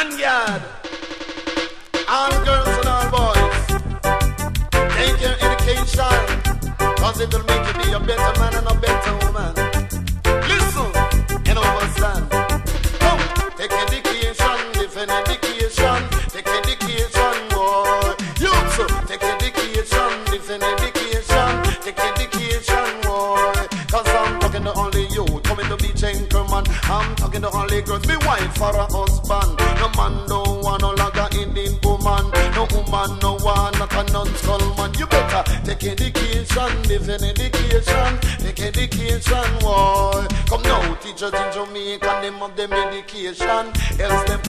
Lanyard. All girls and all boys, take your education, cause it will make you be a better man and a better woman. Listen, and understand. Come, take education, defend education, take education, boy. You too, take education, defend education, take education, boy. Cause I'm talking to only you, coming to be gentleman. I'm talking to only girls, be wife for a husband. No man don't want no longer Indian woman. No woman, no one, not a non-skull man. You better take education, live in education, take education, boy. Come now, teachers in Jamaica, them of them education, else them